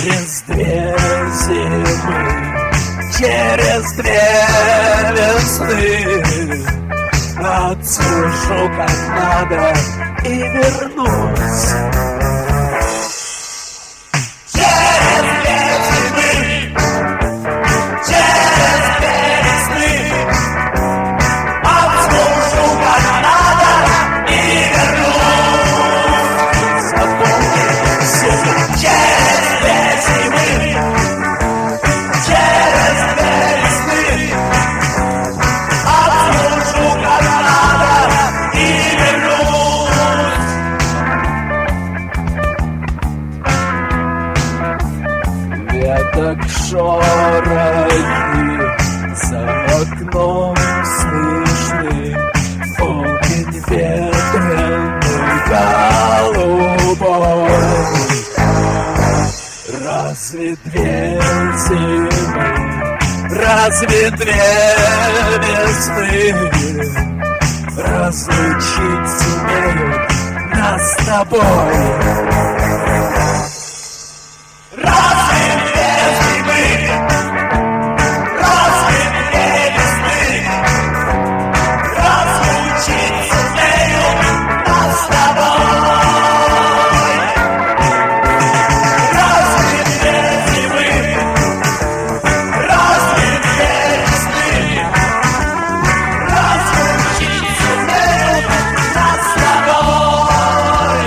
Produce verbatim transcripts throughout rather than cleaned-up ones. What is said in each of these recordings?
Через две зимы, через две весны отслужу как надо и вернусь. Через две зимы, через две весны отслужу как надо и вернусь. Запомни, сука, через две зимы, через две весны отслужу как надо и вернусь. Веток шорохи за окном слышны, полдень ветреный голубой. Разве две зимы, разве две весны разлучить сумеют нас с тобой? Разве две зимы, разве две весны разлучить сумеют нас с тобой? Разве две зимы, разве две весны разлучить сумеют нас с тобой?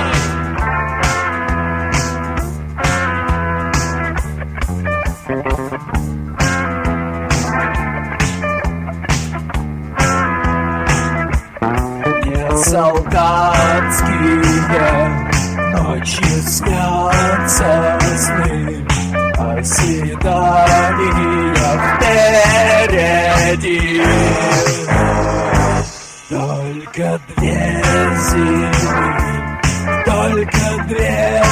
Не солдатские ночи снятся сны, а свидания впереди. Только две зимы, только две